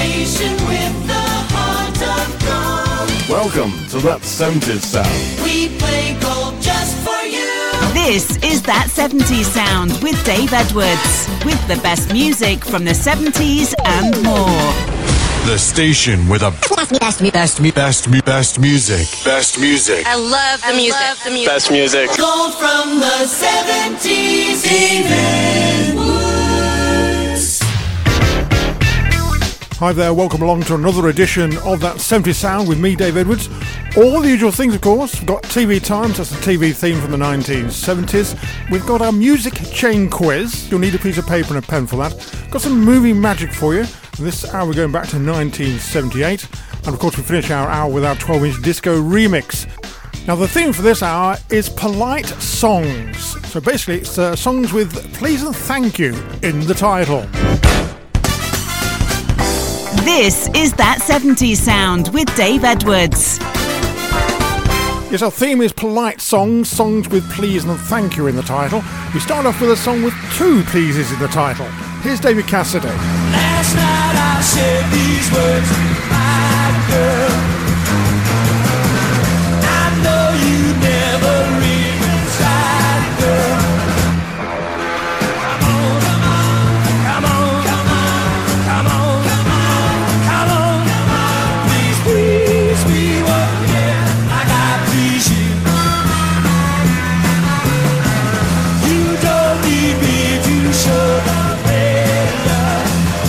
station with the heart of gold. Welcome to That 70s Sound. We play gold just for you. This is That 70s Sound with Dave Edwards, with the best music from the 70s and more. The station with the best music. Best music. I love the music. Best music. Gold from the 70s, David Woods. Hi there, welcome along to another edition of That 70s Sound with me, Dave Edwards. All the usual things, of course. We've got TV Times, that's the TV theme from the 1970s. We've got our music chain quiz. You'll need a piece of paper and a pen for that. Got some movie magic for you. This hour we're going back to 1978. And of course we finish our hour with our 12-inch disco remix. Now the theme for this hour is polite songs. So basically it's songs with please and thank you in the title. This is That 70s Sound with Dave Edwards. Yes, our theme is polite songs, songs with please and thank you in the title. We start off with a song with two pleases in the title. Here's David Cassidy. Last night I said these words to my girl. I know you never really tried, girl. Come on, come on, come on, come on, come on, come on, come on, come on. Please, please, be what, yeah, like I please you. You don't need me to show the way love.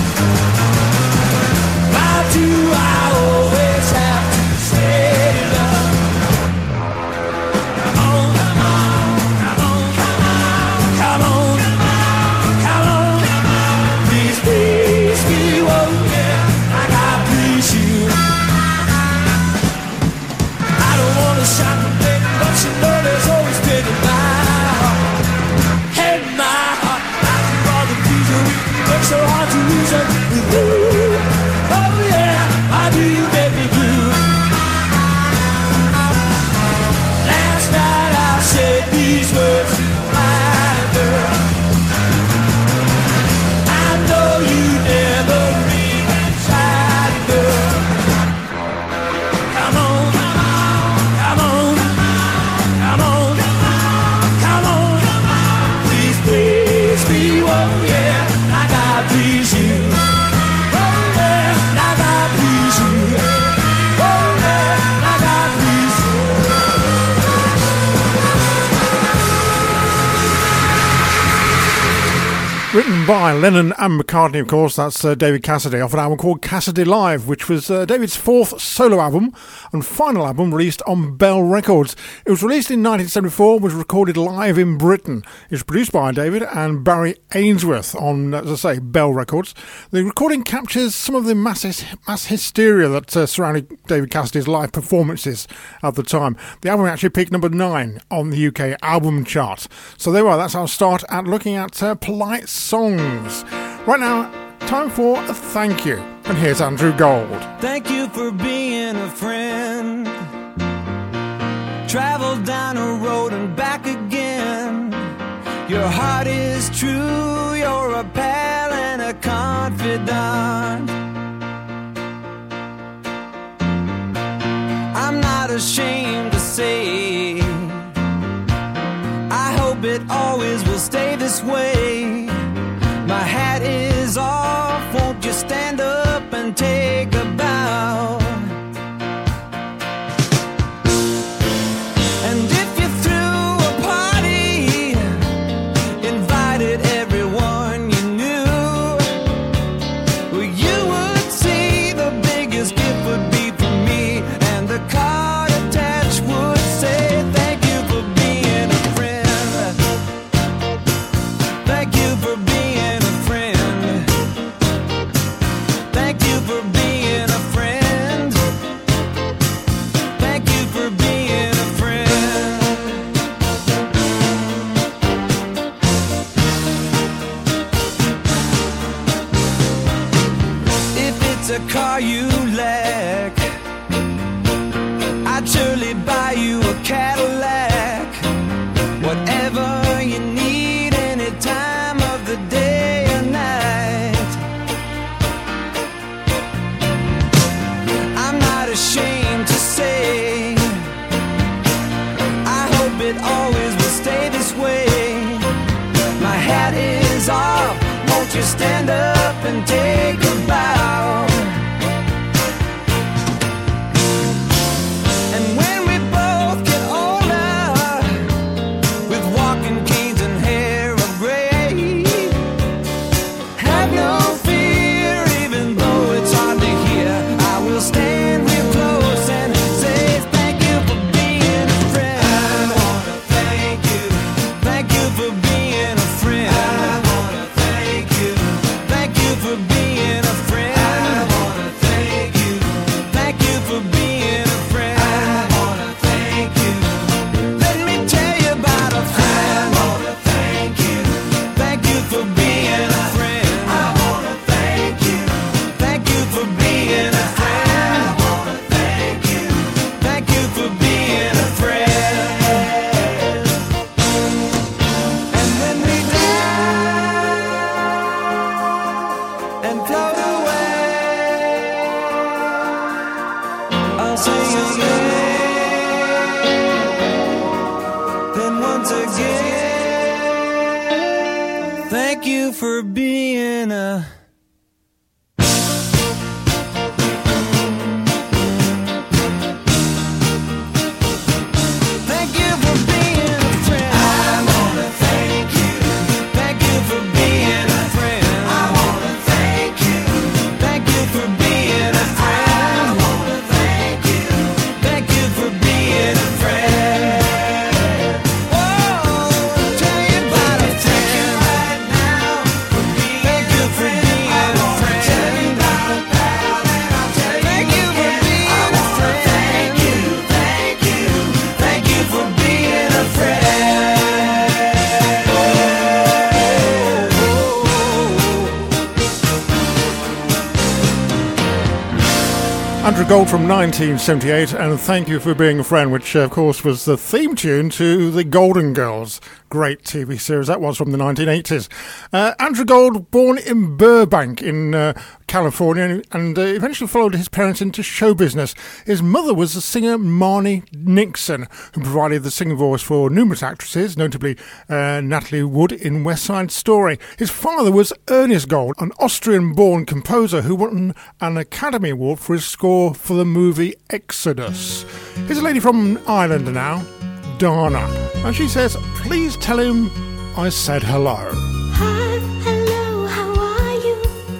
Why do I always have to say love? Come on, come on, come on, come on, come on, come on, come on. Please, please, be what, yeah, like I please you. I don't wanna shock the baby, but you know there's always been in my heart. Hey, my heart, I can bother please you. It's so hard to reason with you. Oh yeah, why do you make me blue? Last night I said these words to my girl. I know you never really tried, girl. Come on, come on, come on, come on, come on, come on. Please, please, be one, yeah, like I please you. Oh yeah, like I please you. Oh yeah, like I please you. Written by Lennon and McCartney, of course. That's David Cassidy off an album called Cassidy Live, which was David's fourth solo album and final album released on Bell Records. It was released in 1974, was recorded live in Britain. It was produced by David and Barry Ainsworth on, as I say, Bell Records. The recording captures some of the mass hysteria that surrounded David Cassidy's live performances at the time. The album actually peaked number 9 on the UK album chart. So there we are, that's our start at looking at polite songs. Right now, time for a thank you. And here's Andrew Gold. Thank you for being a friend. Travel down a road and back again. Your heart is true, you're a pal and a confidant. I'm not ashamed to say, I hope it always will stay this way. My hat is off, won't you stand up and take a bow? And if you threw a party, invited everyone you knew, well, you would see the biggest gift would be from me, and the card attached would say, thank you for being a friend. Thank you for being a friend. Thank you for being a friend. Thank you for being a friend. If it's a car you lack, I'd surely buy you a Cadillac. Whatever you need, any time of the day or night. you stand up and take a bow. And when we both get older, with walking canes and hair of gray, have no fear, even though it's hard to hear. I will stand real close and say thank you for being a friend. I wanna thank you. Thank you for being a friend. I wanna thank you. Thank you for being a friend. I wanna thank you. Thank you for being a friend. I wanna thank you. Let me tell you about a friend. I wanna thank you. Thank you for being a friend. I wanna thank you. Thank you for being a friend. I wanna thank you. Thank you for being a friend. And when we die and float away, I'll say your name. Then once again, thank you for being a Thank you for being a friend. I wanna thank you. Thank you for being a friend. I wanna thank you. Thank you for being a friend. I wanna thank you. Thank you for being a friend. Whoa, tell you about a friend right now. Thank you for being a friend. Thank you for being a friend. Thank you, thank you, thank you for being a friend. Andrew Gold from 1978, and Thank You for Being a Friend, which of course was the theme tune to the Golden Girls. Great TV series that was from the 1980s. Andrew Gold, born in Burbank in California, and eventually followed his parents into show business. His mother was the singer Marnie Nixon, who provided the singing voice for numerous actresses, notably Natalie Wood in West Side Story. His father was Ernest Gold, an Austrian-born composer who won an Academy Award for his score for the movie Exodus. Here's a lady from Ireland now, Dana, and she says, please tell him I said hello. Hi, hello, how are you?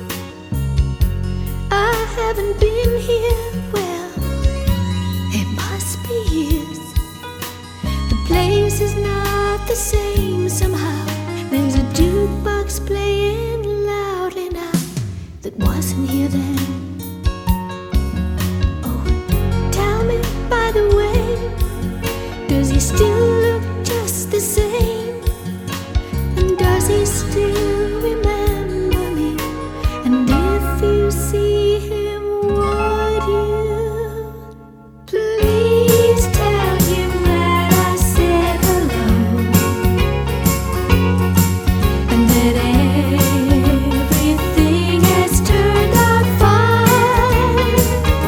I haven't been here, well, it must be years. The place is not the same somehow. There's a jukebox playing loudly now that wasn't here then. Oh, tell me, by the way, does he still look just the same? And does he still remember me? And if you see him, would you please tell him that I said hello? And that everything has turned out fine.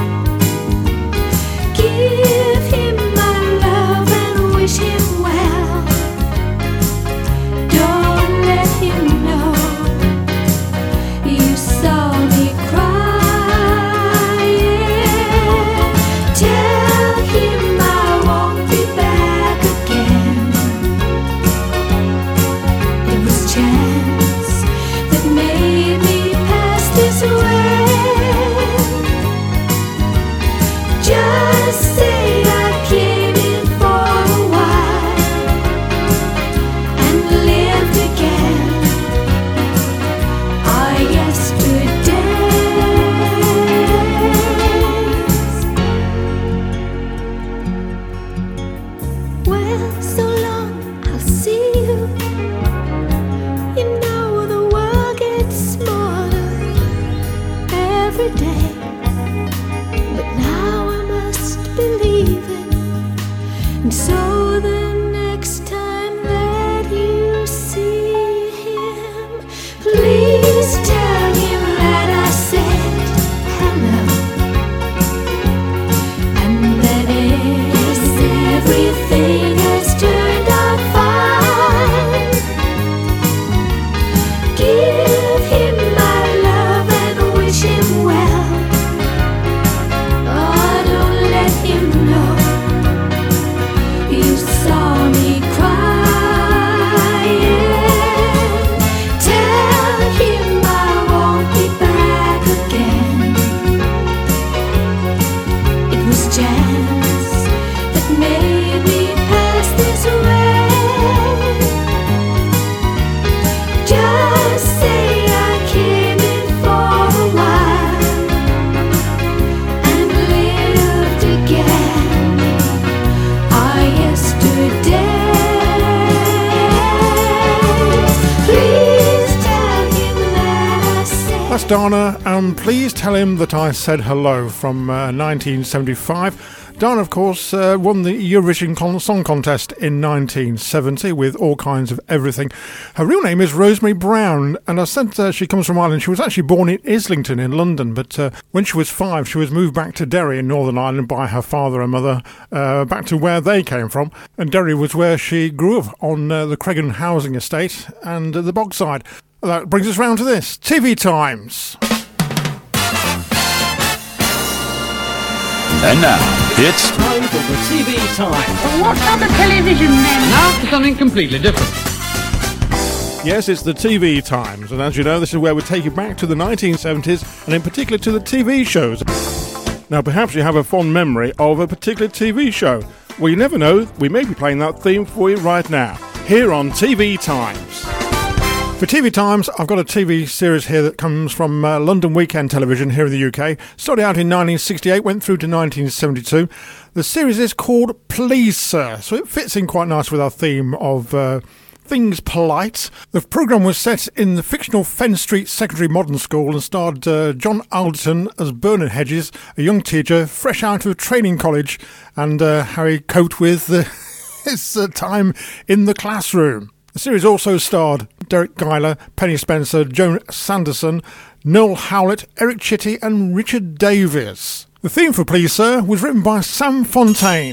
Give him my love and wish him well. Don't let him know you saw me crying. Tell him I won't be back again. It was chance that made me pass this way. Just say I came in for a while and lived again our yesterdays. Well, so long, I'll see you. You know the world gets smaller every day, but now I must believe it. And so the next time that you see him, please tell him that I said hello. And that everything has turned out fine. Give him Dana, and Please Tell Him That I Said Hello from 1975. Dana, of course, won the Eurovision Song Contest in 1970 with All Kinds of Everything. Her real name is Rosemary Brown, and I said she comes from Ireland. She was actually born in Islington in London, but when she was 5, she was moved back to Derry in Northern Ireland by her father and mother, back to where they came from. And Derry was where she grew up, on the Craigan housing estate and the Bogside. That brings us round to this, TV Times. And now, it's Time for the TV Time. What's on the television then? Now for something completely different. Yes, it's the TV Times, and as you know, this is where we take you back to the 1970s, and in particular to the TV shows. Now, perhaps you have a fond memory of a particular TV show. Well, you never know, we may be playing that theme for you right now, here on TV Times. For TV Times, I've got a TV series here that comes from London Weekend Television here in the UK. Started out in 1968, went through to 1972. The series is called Please Sir, so it fits in quite nice with our theme of things polite. The programme was set in the fictional Fen Street Secondary Modern School and starred John Alderton as Bernard Hedges, a young teacher fresh out of training college, and how he coped with his time in the classroom. The series also starred Derek Guyler, Penny Spencer, Joan Sanderson, Noel Howlett, Eric Chitty and Richard Davies. The theme for Please Sir was written by Sam Fontaine.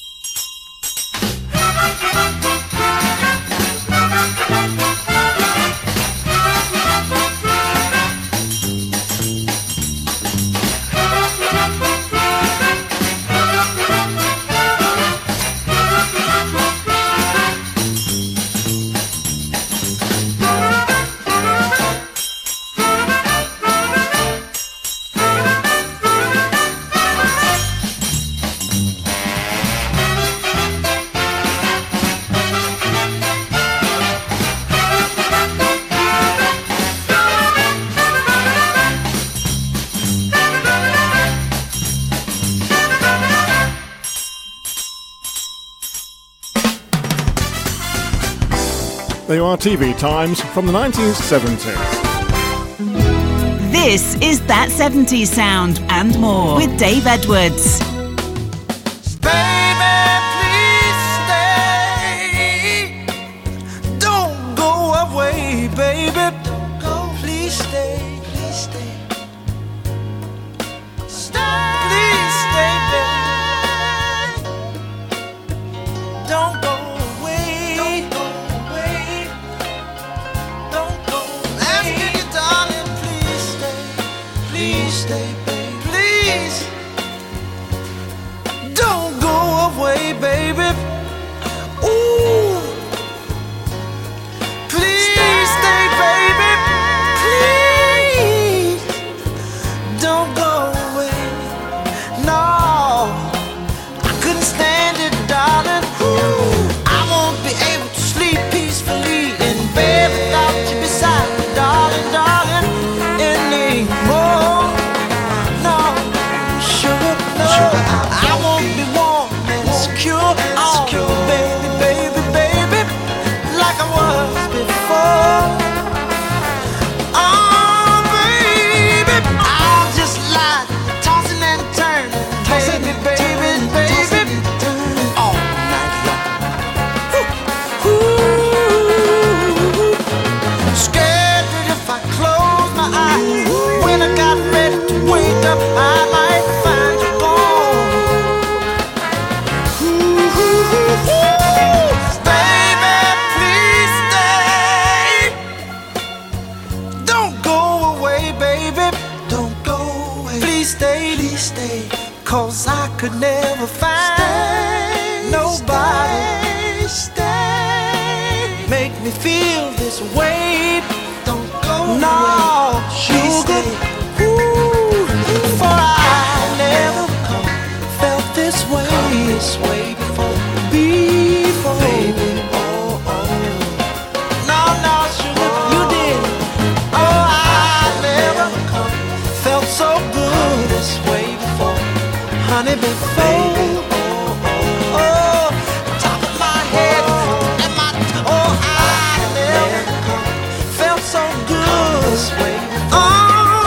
There you are, TV Times from the 1970s. This is That 70s Sound and more with Dave Edwards. Baby, please stay. Don't go away, baby. Go, please stay, please stay. Stay, please stay, baby. Don't go away. Don't go away. Don't go away. Asking you, darling, please stay. Please stay, baby. Please. Don't go away, baby. Ooh. Please stay, baby. Please. Don't go away. No. I couldn't stand it, darling. Ooh. I won't be able to sleep peacefully in bed without you beside me, darling, darling, anymore. No, sugar, no. I won't be warm and secure. Oh, baby, baby, baby, like I was before. Oh, baby, I'll just lie, tossing and turning, baby, baby, baby, all night long. Ooh, scared that if I close my eyes, when I got ready to wake up, I might find you gone. Baby, please stay. Don't go away, baby. Don't go away. Please stay, please stay. 'Cause I could never find nobody. Stay. Make me feel this way. Don't go away. No, sugar. Ooh, for I never felt this way before. Baby, oh, oh. No, no, sugar, you did. Oh, I never felt so good this way before. Honey, before. Oh, top of my head and my, oh, I never felt so good this way before. Oh,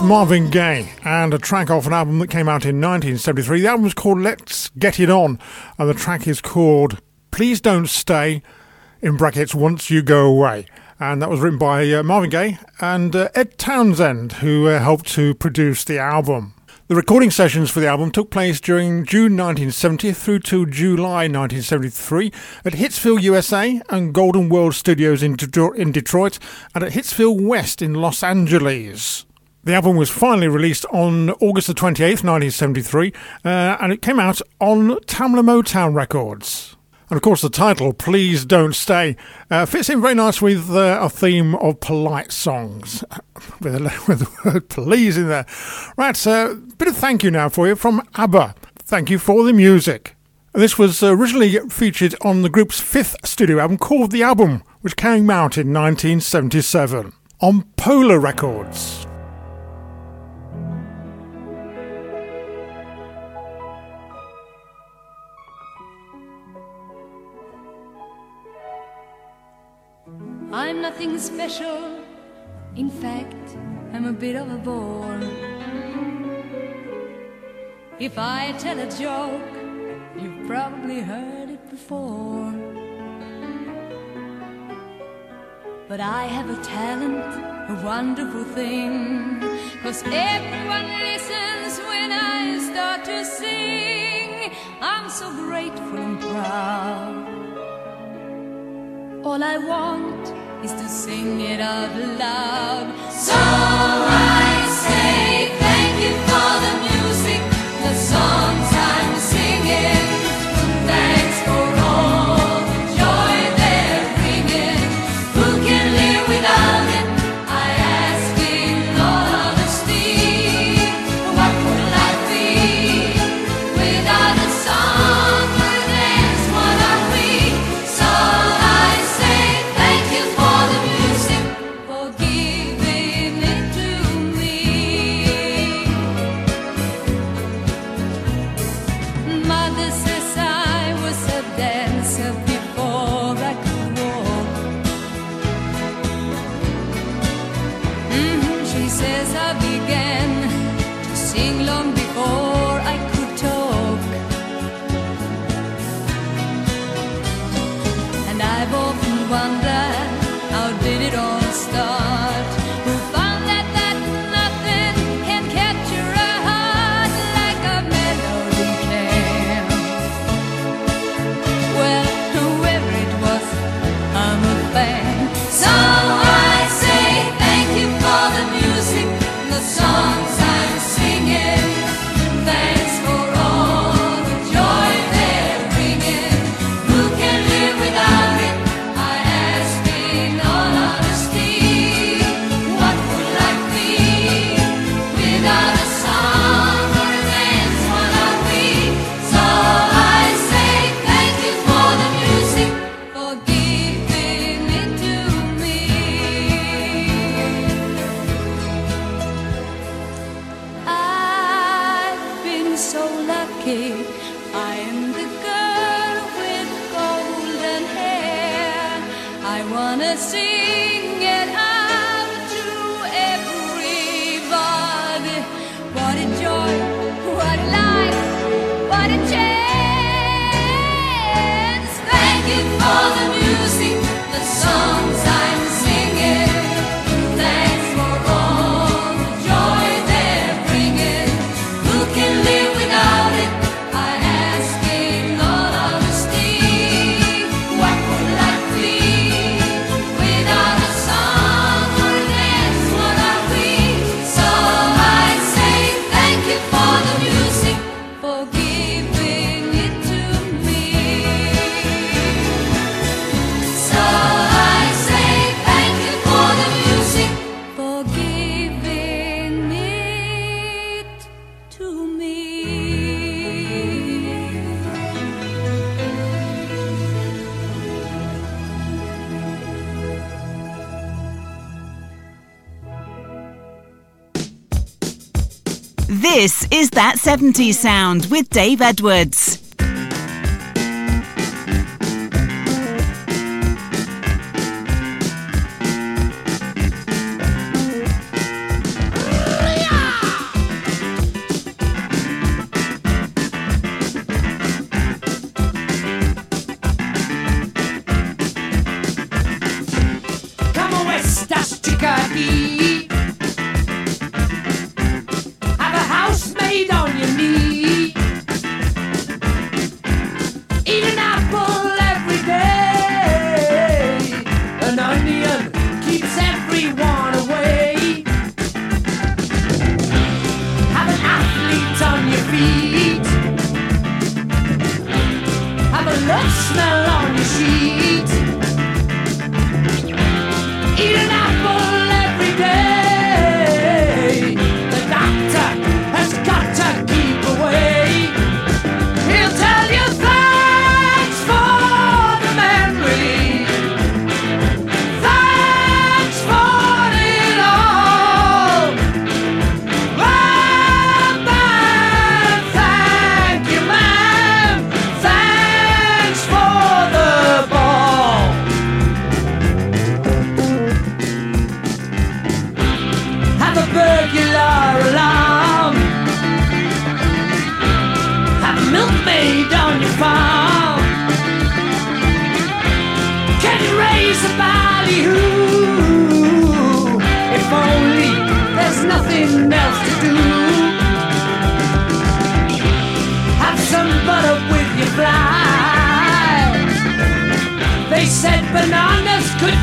Marvin Gaye and a track off an album that came out in 1973. The album is called Let's Get It On, and the track is called Please Don't Stay, in brackets, Once You Go Away. And that was written by Marvin Gaye and Ed Townsend, who helped to produce the album. The recording sessions for the album took place during June 1970 through to July 1973 at Hitsville, USA, and Golden World Studios in Detroit, and at Hitsville West in Los Angeles. The album was finally released on August the 28th, 1973, and it came out on Tamla Motown Records. And of course the title, Please Don't Stay, fits in very nice with a theme of polite songs, with the word please in there. Right, a bit of thank you now for you from ABBA. Thank you for the music. This was originally featured on the group's fifth studio album called The Album, which came out in 1977 on Polar Records. I'm nothing special, in fact, I'm a bit of a bore. If I tell a joke, you've probably heard it before. But I have a talent, a wonderful thing, 'cause everyone listens when I start to sing. I'm so grateful and proud. All I want is to sing it out loud. So I say thank you for the music, the songs I'm singing. Thanks for all the joy they're bringing. Who can live without it? I ask in all honesty. What would life be without a song? That's what are we? So I say thank you for the music, for giving it to me. Mother says I was a dancer before I could walk. She says I began to sing long before I could talk. And I've often wondered, how did it all start? Who found that nothing can capture a heart like a melody can? Well, whoever it was, I'm a fan. So I say thank you for the music, the songs I'm singing. Thanks for all the joy they're bringing. Who can live without it? I ask in all honesty. What would life be without a song or a dance? What are we? So I say thank you for the music, for giving it to me. I've been so lucky. I am the girl with golden hair. I wanna sing it out to everybody. What a joy, what a life, what a chance. Thank you for the music, the songs I'm singing. Thanks for all the joy they're bringing. Who can live without it? I ask in all honesty. What would life be without a song or a dance? What are we? So I say thank you for the music, for giving it to me. So I say thank you for the music, for giving it to me. This is That 70s Sound with Dave Edwards.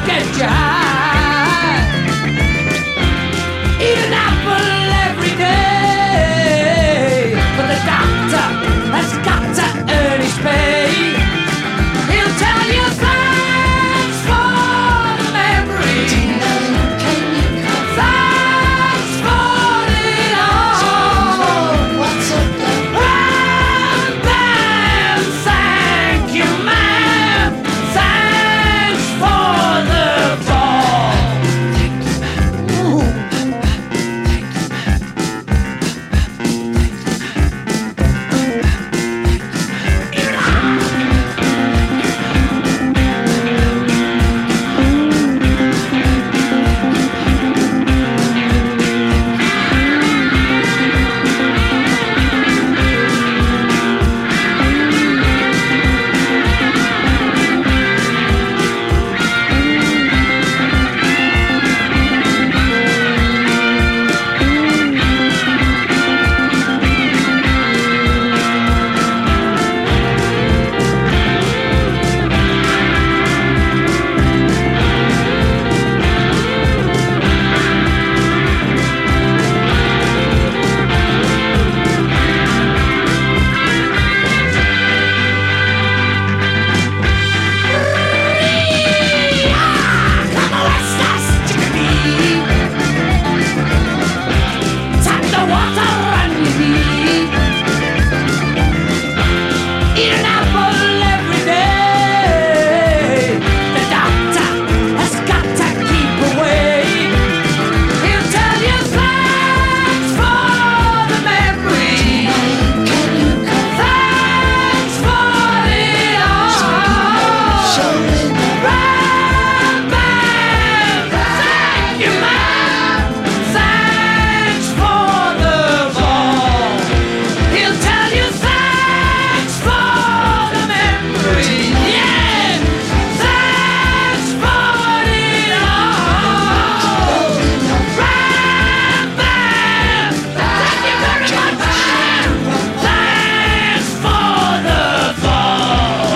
get you high. Eat an apple every day, but the doctor has got to earn his pay. He'll tell you thanks for the memory. Thanks for it all. And then thank you, ma'am. Thanks for the ball. Tap the water and you need. Eat an apple every day. The doctor has got to keep away. He'll tell you thanks for the memory. Thanks for it all. Bam, bam, thank you, ma'am. Thanks for the ball. He'll tell you thanks for the memory. Yeah, thanks for it all. Bam, bam, thank you very much, ma'am. Thanks for the ball.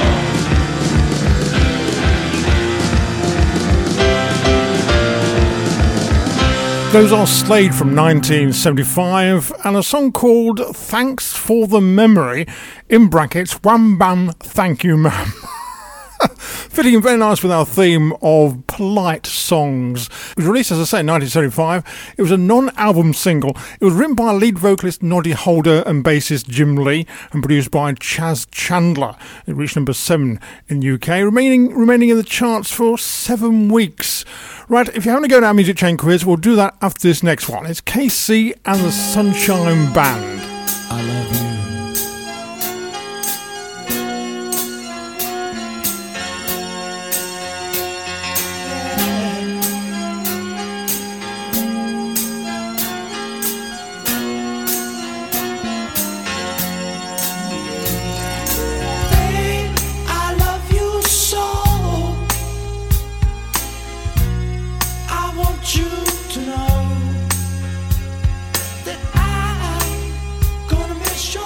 Those are Slade from 1975 and a song called Thanks for the Memory, in brackets, wham bam, thank you ma'am. Fitting in very nice with our theme of polite songs. It was released, as I say, in 1975. It was a non-album single. It was written by lead vocalist Noddy Holder and bassist Jim Lee and produced by Chas Chandler. It reached number 7 in the UK, remaining in the charts for 7 weeks. Right, if you haven't go to our music chain quiz, we'll do that after this next one. It's KC and the Sunshine Band. I love you. Babe, I love you so. I want you to know that I'm gonna miss your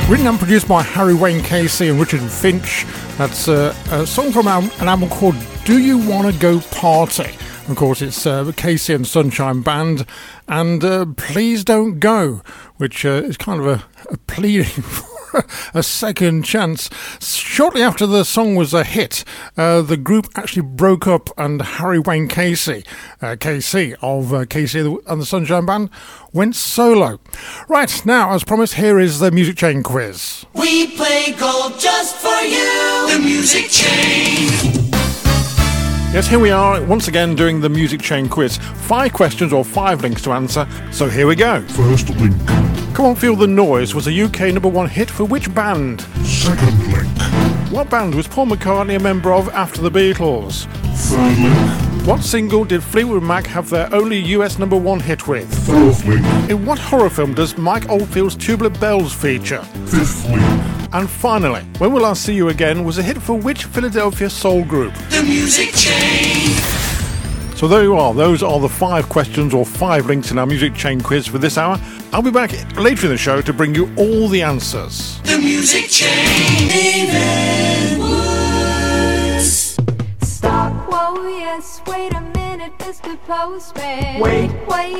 Written and produced by Harry Wayne Casey and Richard Finch. That's a song from an album called Do You Wanna Go Party? Of course, it's Casey and Sunshine Band and Please Don't Go, which is kind of a pleading for a second chance. Shortly after the song was a hit, the group actually broke up and Harry Wayne Casey, Casey of Casey and the Sunshine Band, went solo. Right, now, as promised, here is the Music Chain quiz. We play gold just for you. The Music Chain. Yes, here we are once again doing the Music Chain quiz. 5 questions or 5 links to answer, so here we go. First link. Come On Feel the Noise was a UK #1 hit for which band? Second link. What band was Paul McCartney a member of after the Beatles? Third link. What single did Fleetwood Mac have their only US #1 hit with? Fourth link. In what horror film does Mike Oldfield's Tubular Bells feature? Fifth link. And finally, When Will I See You Again was a hit for which Philadelphia soul group? The Music Chain. So there you are, those are the 5 questions or 5 links in our Music Chain quiz for this hour. I'll be back later in the show to bring you all the answers. The Music Chain. David Woods. Stop, whoa, yes, wait a minute, Mr. Postman. Wait.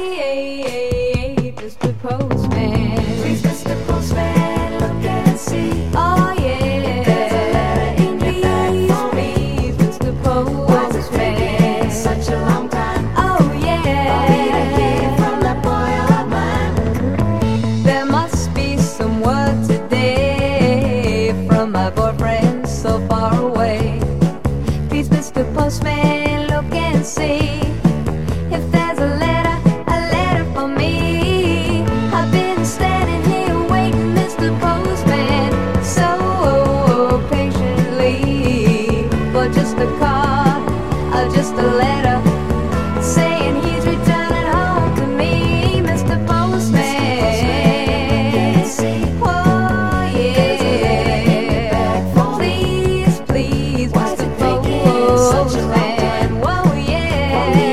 Wait, Mr. Postman. Please, Mr. Postman, look and see. Oh, yeah. There's a letter in your bag for me. Please, Mr. Postman. Why's it taking such a long time? Oh, yeah. I'll be to hear from that boy of mine. There must be some word today from my boyfriend so far away. Please, Mr. Postman, look and see if there's a letter for me. I've been standing here waiting, Mr. Postman, so patiently for just a card or just a letter saying he's returning home to me, Mr. Postman. Oh, yeah. Please, please, Mr. Postman. Whoa, yeah.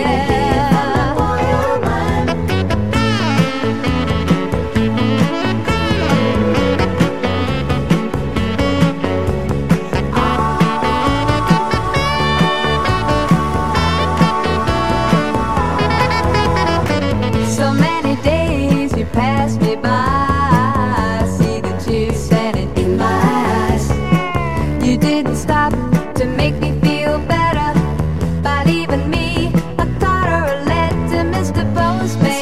So many days you passed me by. I see the tears standing in my eyes. You didn't stop to make me feel better by leaving me a card or a letter, Mr. Postman.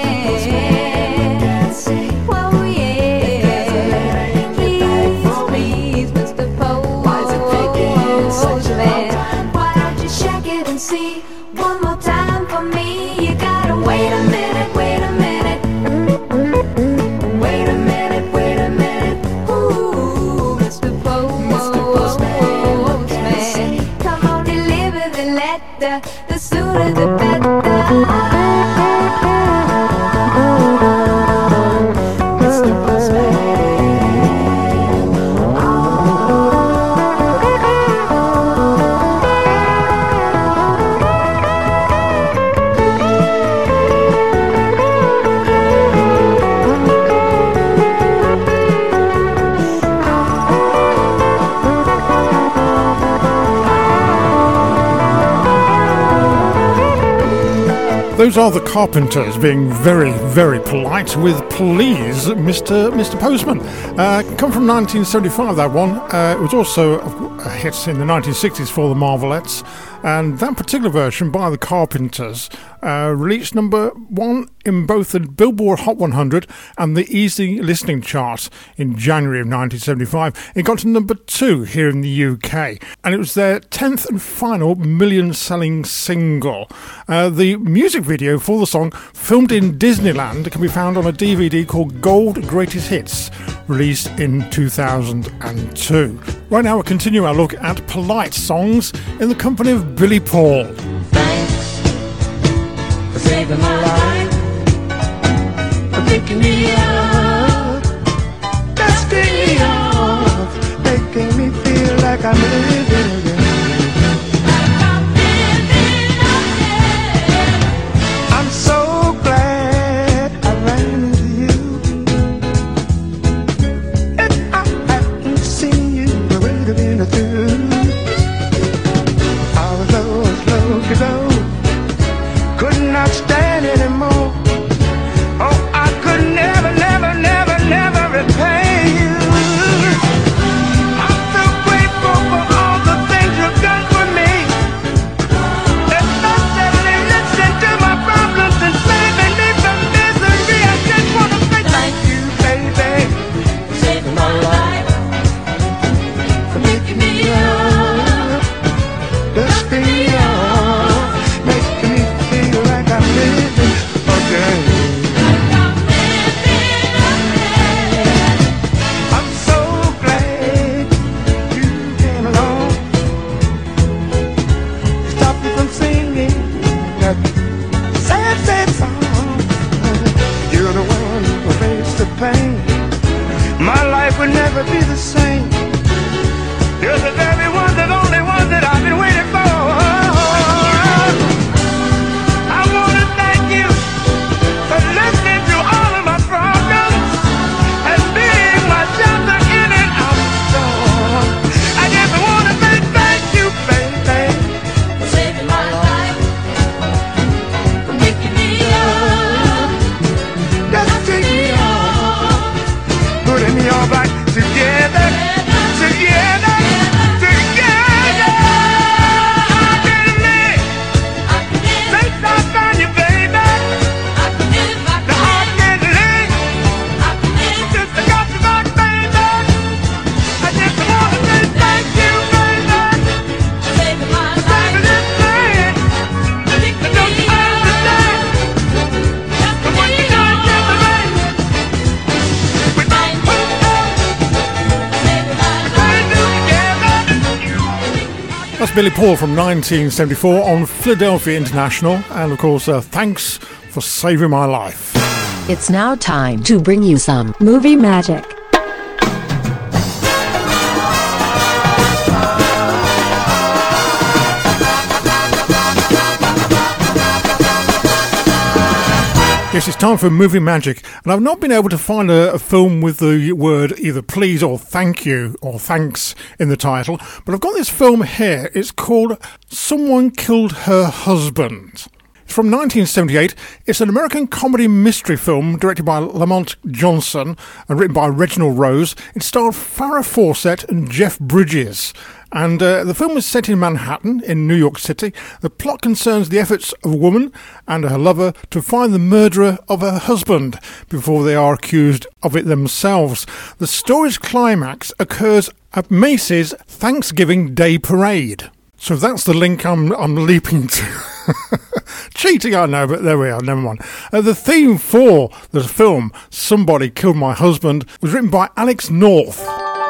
Whoa, yeah. Please, Mr. Postman. Why don't you check it and see one more time for me? You gotta wait a minute, wait a minute. Wait a minute, wait a minute. Ooh, Mr. Postman. Come on, deliver the letter. The sooner the better. Mr. Postman. Those are the Carpenters being very, very polite with please, Mr. Postman. Come from 1975, that one. It was also a hit in the 1960s for the Marvelettes. And that particular version by the Carpenters released #1 in both the Billboard Hot 100 and the Easy Listening chart in January of 1975. It got to #2 here in the UK, and it was their 10th and final million-selling single. The music video for the song, filmed in Disneyland, can be found on a DVD called Gold Greatest Hits, released in 2002. Right now we'll continue our look at polite songs in the company of Billy Paul. Thanks for saving my life, for picking me up, dusting me off, making me feel like I'm living again. I'm so glad I ran into you. If I That's Billy Paul from 1974 on Philadelphia International, and of course, thanks for saving my life. It's now time to bring you some movie magic. Yes, it's time for movie magic, and I've not been able to find a film with the word either please or thank you or thanks in the title, but I've got this film here. It's called Someone Killed Her Husband. It's from 1978. It's an American comedy mystery film directed by Lamont Johnson and written by Reginald Rose. It starred Farrah Fawcett and Jeff Bridges. And the film is set in Manhattan, in New York City. The plot concerns the efforts of a woman and her lover to find the murderer of her husband before they are accused of it themselves. The story's climax occurs at Macy's Thanksgiving Day Parade. So that's the link I'm leaping to. Cheating, I know, but there we are, never mind. The theme for the film, Somebody Killed My Husband, was written by Alex North.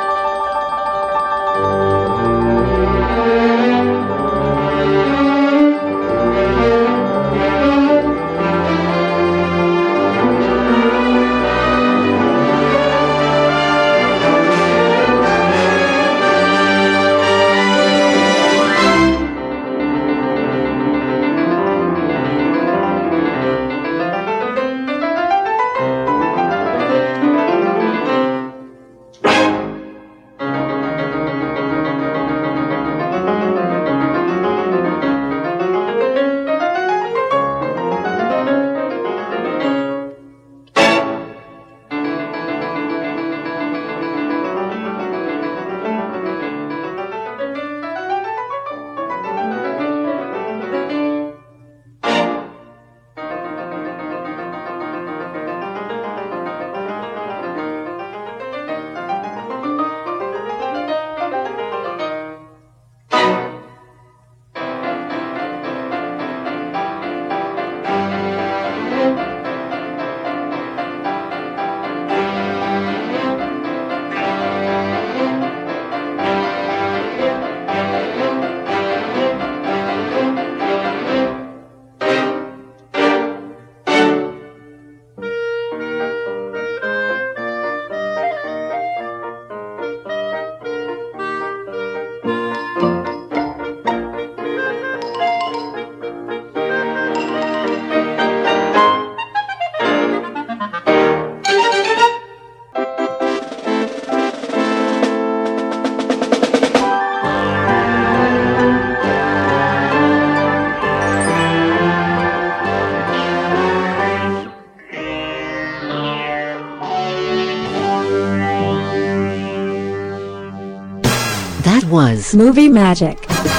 Was movie magic.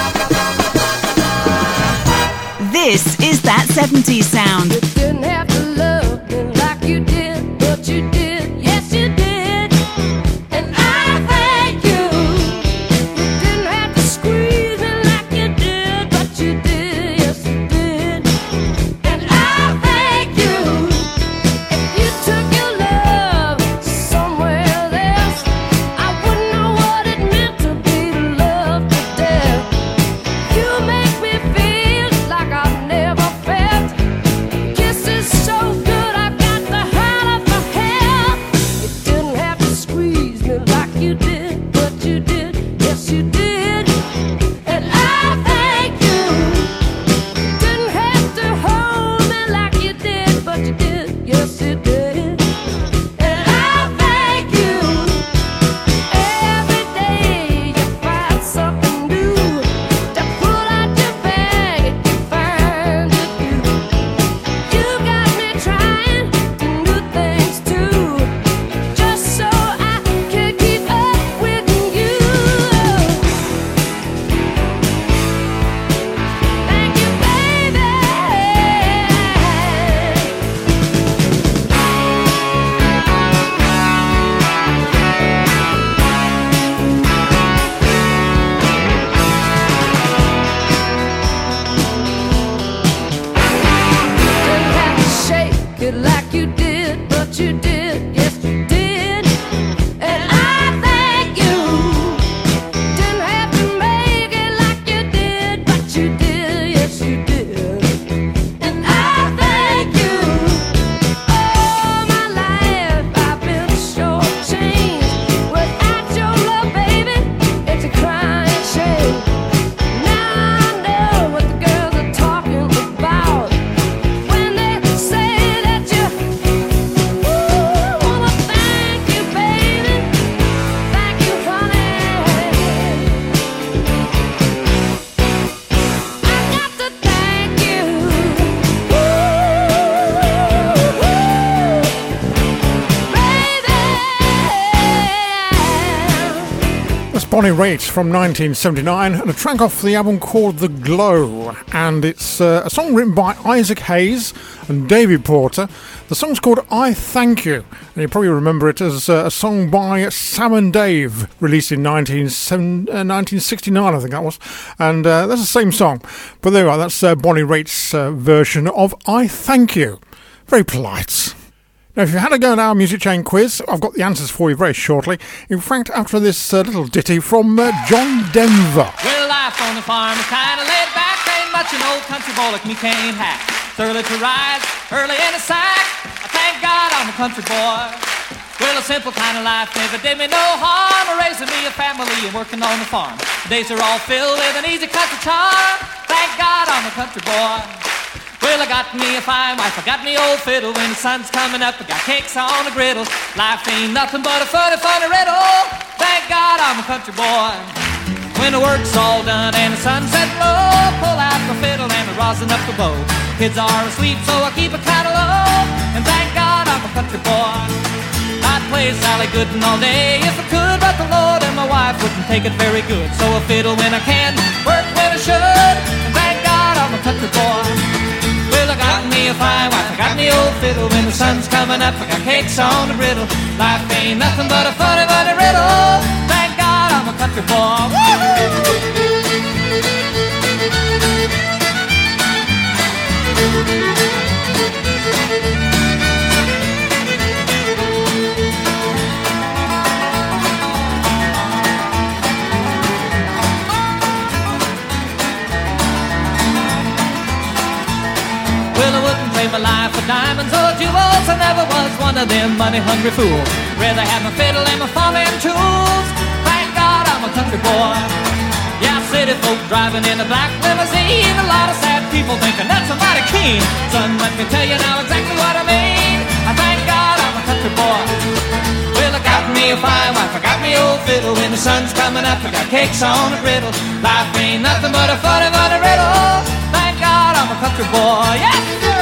This is That 70s Sound. You didn't have to love me like you did, but you did, yes you did. And I thank you. You didn't have to squeeze me like you did, but you did, yes you did. And I thank you. If you took your love somewhere else, I wouldn't know what it meant to be loved to death. You make me feel like I've never felt. Kisses so good I got the heart of the hell. You didn't have to squeeze me like you did, but you did, yes you did. And I thank you. You didn't have to hold me like you did, but you did, yes you did. And I thank you. Every day you find something new to pull out your bag and you find it you. You got me trying to do things too, just so I can keep up with you. Thank you, baby. Didn't have to shake it like you did, but you did, yes you did. And I thank you. Didn't have to make it like you Bonnie Raitt from 1979, and a track off the album called The Glow, and it's a song written by Isaac Hayes and David Porter. The song's called I Thank You, and you probably remember it as a song by Sam and Dave, released in 1969, I think that was, and that's the same song. But there you are, that's Bonnie Raitt's version of I Thank You. Very polite. Now, if you had a go at our Music Chain quiz, I've got the answers for you very shortly. In fact, after this little ditty from John Denver. Well, life on the farm is kind of laid back. Ain't much an old country boy like me can't hack. It's early to rise, early in the sack. I thank God I'm a country boy. Well, a simple kind of life never did me no harm. Raising me a family and working on the farm. The days are all filled with an easy country charm. Thank God I'm a country boy. Well, I got me a fine wife, I got me old fiddle. When the sun's coming up, I got cakes on the griddle. Life ain't nothing but a funny, funny riddle. Thank God I'm a country boy. When the work's all done and the sun's set low, pull out the fiddle and rosin up the bow. Kids are asleep, so I keep it kind of low. And thank God I'm a country boy. I'd play Sally Gooden all day if I could, but the Lord and my wife wouldn't take it very good. So I fiddle when I can, work when I should. And thank God I'm a country boy. Well, I got me a fine wife, I got me old fiddle. When the sun's coming up, I got cakes on the griddle. Life ain't nothing but a funny, funny riddle. Thank God I'm a country boy. Woo-hoo! Well, I wouldn't trade my life for diamonds or jewels. I never was one of them money-hungry fools. Rather have my fiddle and my farming tools. Thank God I'm a country boy. Yeah, city folk driving in a black limousine. A lot of sad people thinking that's somebody keen. Son, let me tell you now exactly what I mean. I thank God I'm a country boy. Well, I got me a fine wife, I got me old fiddle. When the sun's coming up, I got cakes on the griddle. Life ain't nothing but a funny, funny riddle. Thank God I'm a country boy. Yes, sir.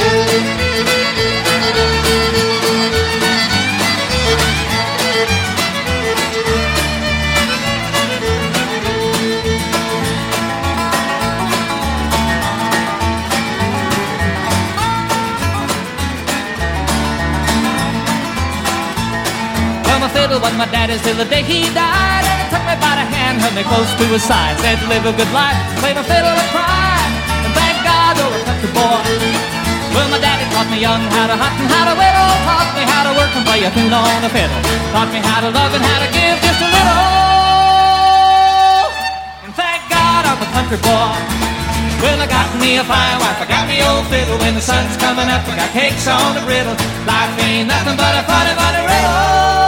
My fiddle was my daddy's till the day he died. And he took me by the hand, held me close to his side. Said to live a good life, play my fiddle and cry. And thank God you're a country boy. Well, my daddy taught me young how to hunt and how to whittle. Taught me how to work and play a tune on the fiddle. Taught me how to love and how to give just a little. And thank God I'm a country boy. Well, I got me a fine wife, I got me old fiddle. When the sun's coming up, I got cakes on the griddle. Life ain't nothing but a funny, funny riddle.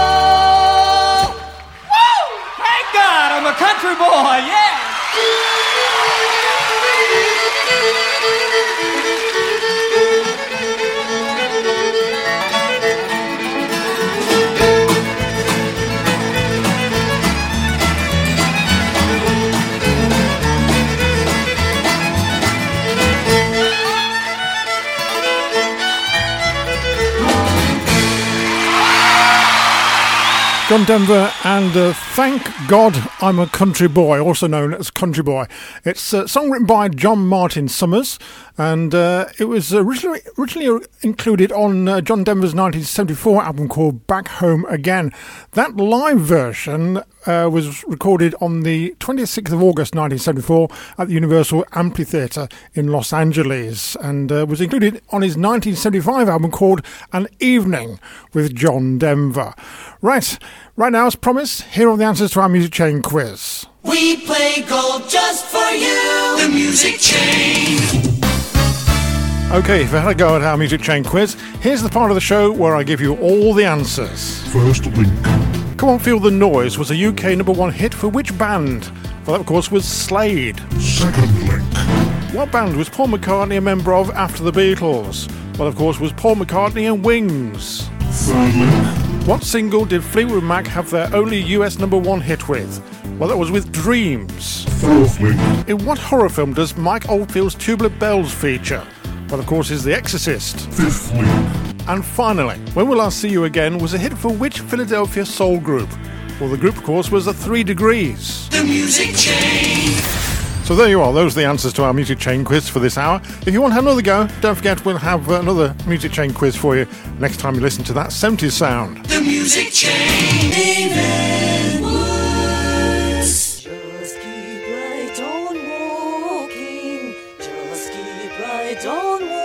I'm a country boy, yeah! John Denver and Thank God I'm a Country Boy, also known as Country Boy. It's a song written by John Martin Summers, and it was originally included on John Denver's 1974 album called Back Home Again. That live version was recorded on the 26th of August 1974 at the Universal Amphitheatre in Los Angeles, and was included on his 1975 album called An Evening with John Denver. Right now, as promised, here are the answers to our Music Chain quiz. We play gold just for you, the Music Chain. Okay, if I had a go at our Music Chain quiz, here's the part of the show where I give you all the answers. First link. Come On Feel the Noise was a UK #1 hit for which band? Well, that, of course, was Slade. Second link. What band was Paul McCartney a member of after the Beatles? Well, of course, was Paul McCartney and Wings. Third link. What single did Fleetwood Mac have their only US #1 hit with? Well, that was with Dreams. Fourth link. In what horror film does Mike Oldfield's Tubular Bells feature? Well, of course, is The Exorcist. Fifth link. And finally, When Will I See You Again was a hit for which Philadelphia soul group? Well, the group, of course, was the 3 Degrees. The Music Chain. So there you are, those are the answers to our Music Chain quiz for this hour. If you want to have another go, don't forget we'll have another Music Chain quiz for you next time you listen to that 70s sound. The Music Chain. David Woods. Just keep right on walking. Just keep right on walking.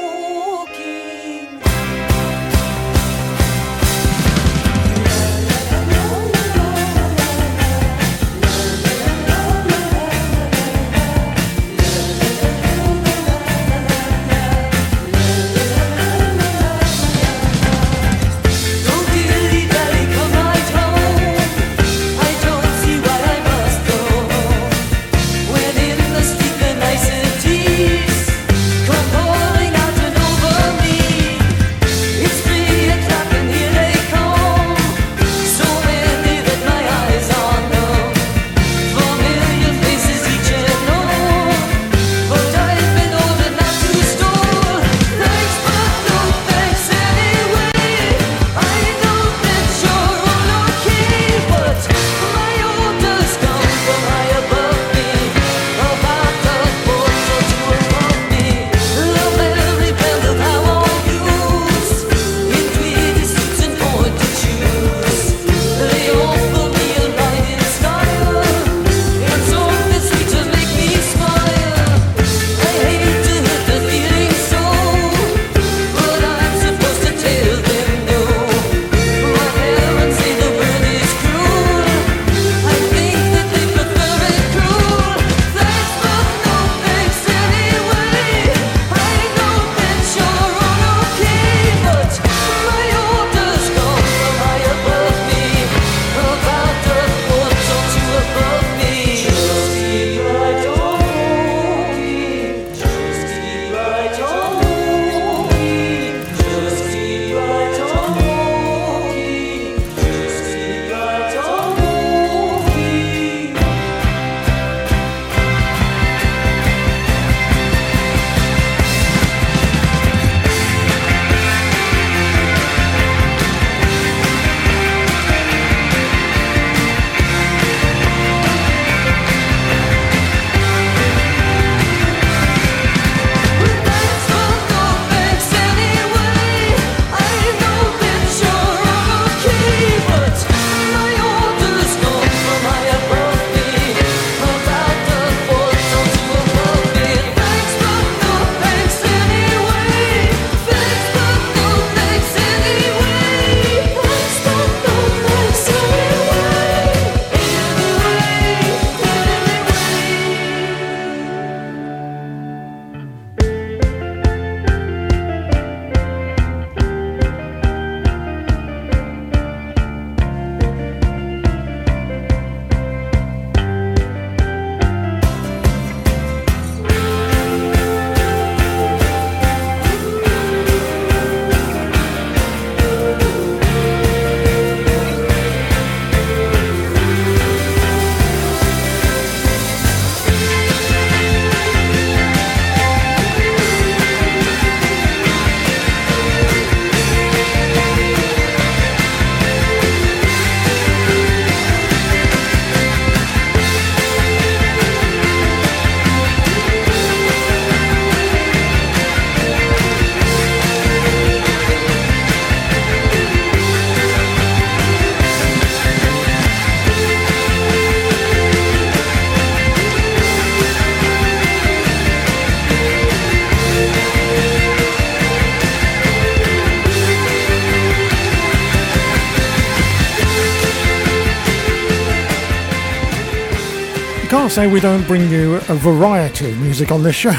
Can't say we don't bring you a variety of music on this show.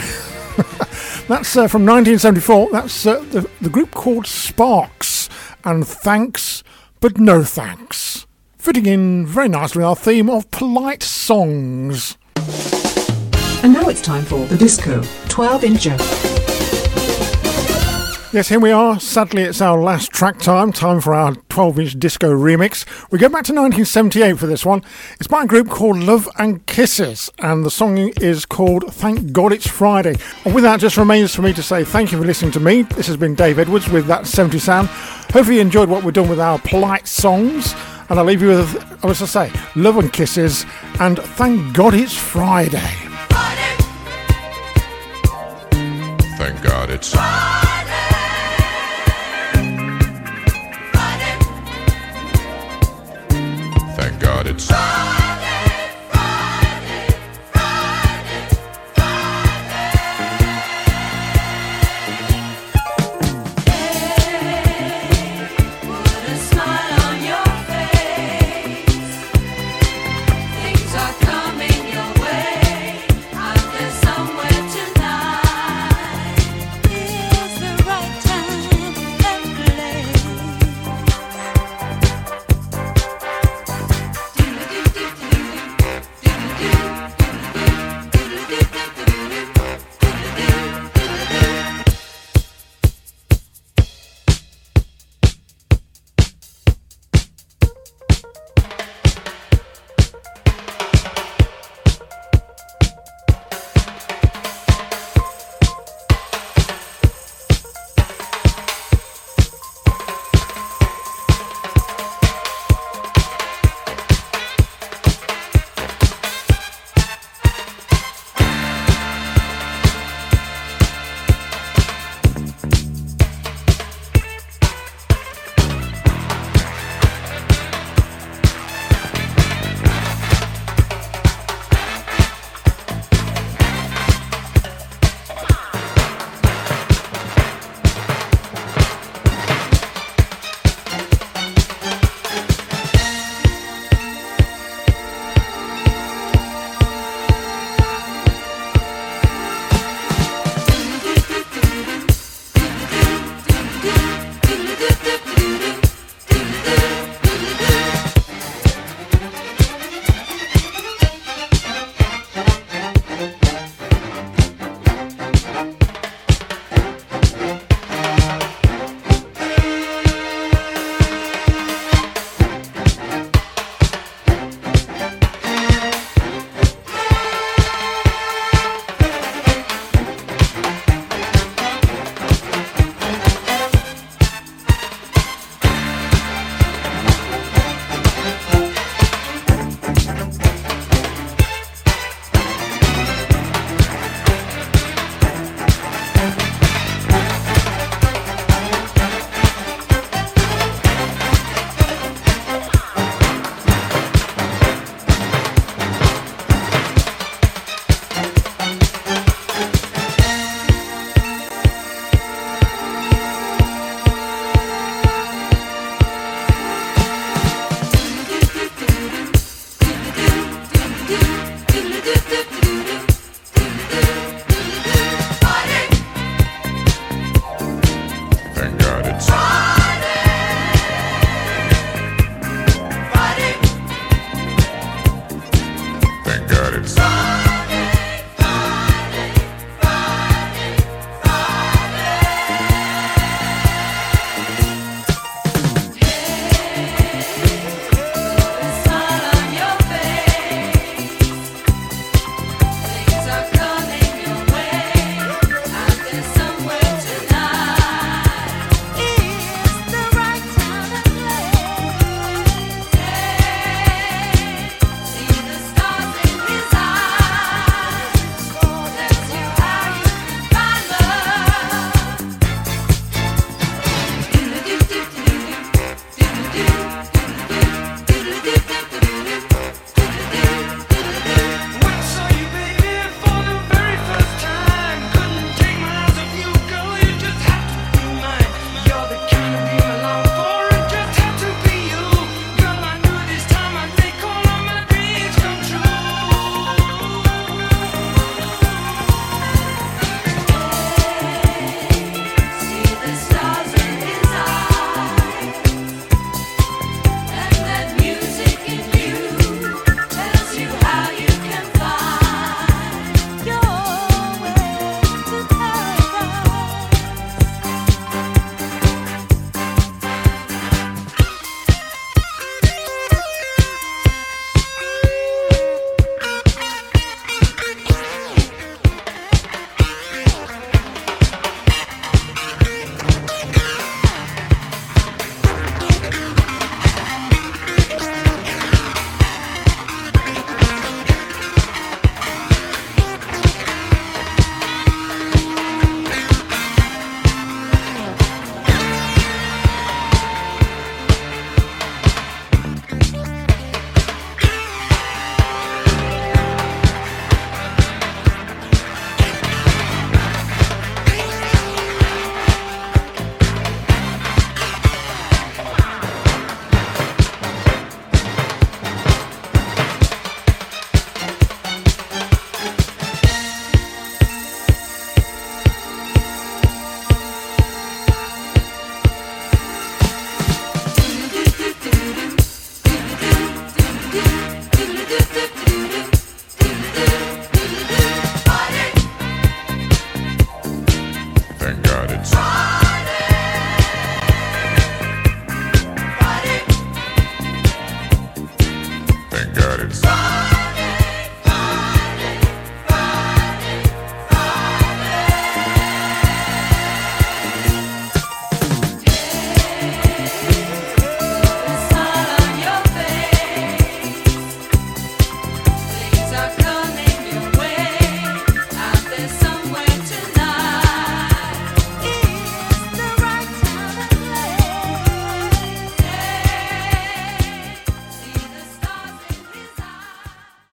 That's from 1974. That's the group called Sparks, and Thanks But No Thanks. Fitting in very nicely with our theme of polite songs. And now it's time for the Disco 12-incher. Yes, here we are. Sadly, it's our last track time for our 12-inch disco remix. We go back to 1978 for this one. It's by a group called Love and Kisses, and the song is called Thank God It's Friday. And with that, just remains for me to say thank you for listening to me. This has been Dave Edwards with That 70 Sound. Hopefully you enjoyed what we've done with our polite songs. And I'll leave you with, as I say, love and kisses, and thank God it's Friday. Thank God it's